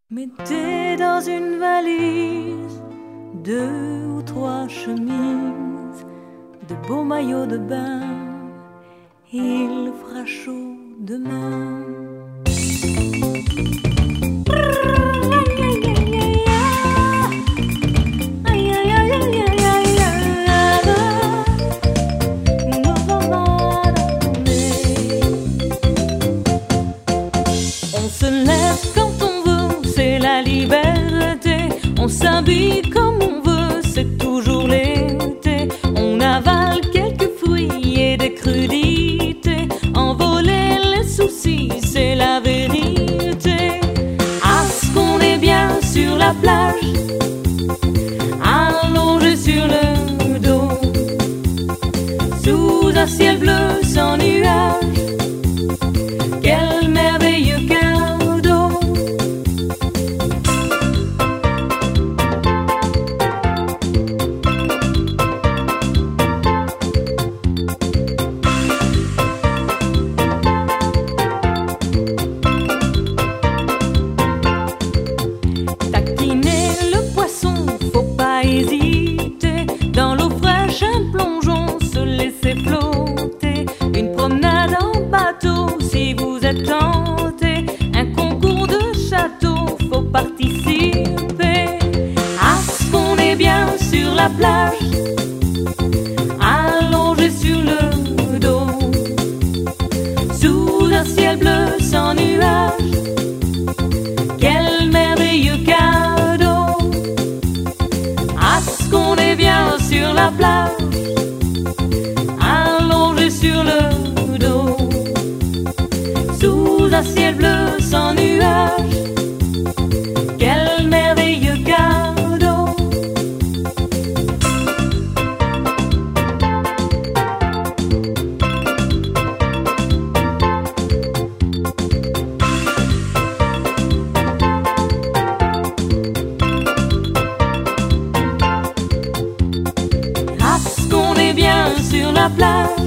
Mettez dans une valise 2 ou 3 chemises, de beaux maillots de bain, il fera chaud demain. On se lève quand on veut, c'est la liberté. On s'habille comme on veut, c'est toujours l'été. On avale quelques fruits et des crudités. Envoler les soucis, c'est la vérité. À ce qu'on est bien sur la plage, allongé sur le dos, sous un ciel bleu sans nuages. Quel merveilleux cadeau! Taquiner le poisson, faut pas hésiter. Dans l'eau fraîche, un plongeon, se laisser flotter. Une promenade en bateau, si vous êtes tenté. Un concours de château, faut participer. À ce qu'on est bien sur la plage, allongé sur le dos, sous un ciel bleu sans nuages. Quel merveilleux cadeau! À ce qu'on est bien sur la plage, allongé sur le dos, sous un ciel bleu sans nuages. Quel merveilleux cadeau! À ce qu'on est bien sur la plage,